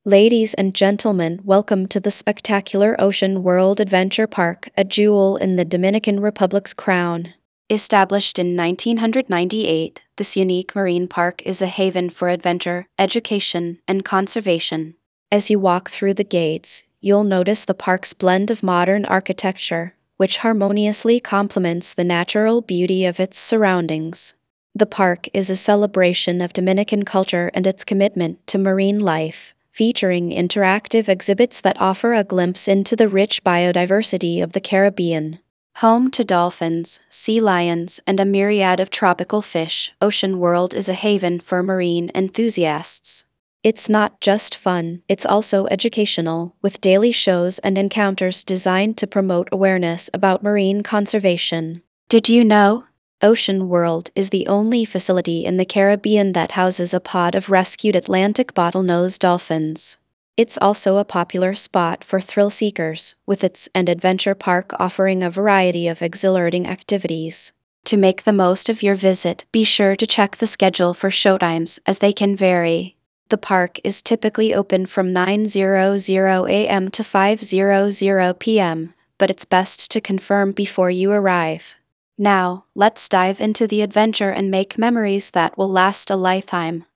Ladies and gentlemen, welcome to the spectacular Ocean World Adventure Park, a jewel in the Dominican Republic's crown. Established in 1998, this unique marine park is a haven for adventure, education, and conservation. As you walk through the gates, you'll notice the park's blend of modern architecture, which harmoniously complements the natural beauty of its surroundings. The park is a celebration of Dominican culture and its commitment to marine life, featuring interactive exhibits that offer a glimpse into the rich biodiversity of the Caribbean. Home to dolphins, sea lions, and a myriad of tropical fish, Ocean World is a haven for marine enthusiasts. It's not just fun, it's also educational, with daily shows and encounters designed to promote awareness about marine conservation. Did you know? Ocean World is the only facility in the Caribbean that houses a pod of rescued Atlantic bottlenose dolphins. It's also a popular spot for thrill seekers, with its adventure park offering a variety of exhilarating activities. To make the most of your visit, be sure to check the schedule for showtimes, as they can vary. The park is typically open from 9:00 a.m. to 5:00 p.m., but it's best to confirm before you arrive. Now, let's dive into the adventure and make memories that will last a lifetime.